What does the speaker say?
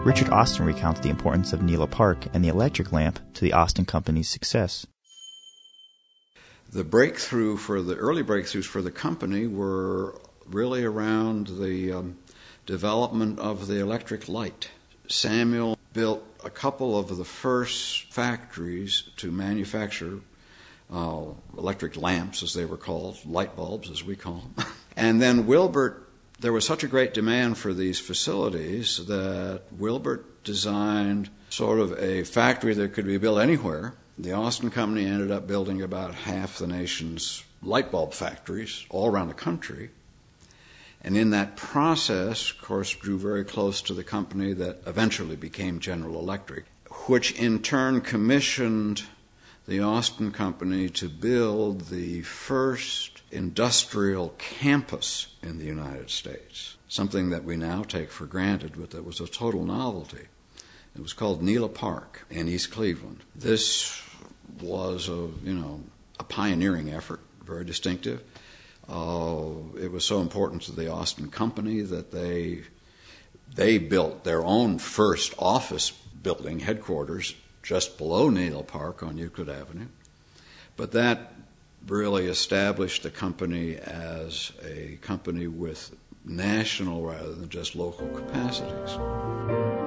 Richard Austin recounted the importance of Nela Park and the electric lamp to the Austin Company's success. The early breakthroughs for the company were really around the development of the electric light. Samuel built a couple of the first factories to manufacture electric lamps, as they were called, light bulbs, as we call them. And then there was such a great demand for these facilities that Wilbert designed sort of a factory that could be built anywhere. The Austin Company ended up building about half the nation's light bulb factories all around the country. And in that process, of course, grew very close to the company that eventually became General Electric, which in turn commissioned the Austin Company to build the first industrial campus in the United States, something that we now take for granted, but that was a total novelty. It was called Nela Park in East Cleveland. This was a pioneering effort, very distinctive. It was so important to the Austin Company that they built their own first office building, headquarters, just below Nela Park on Euclid Avenue. But that really established the company as a company with national rather than just local capacities.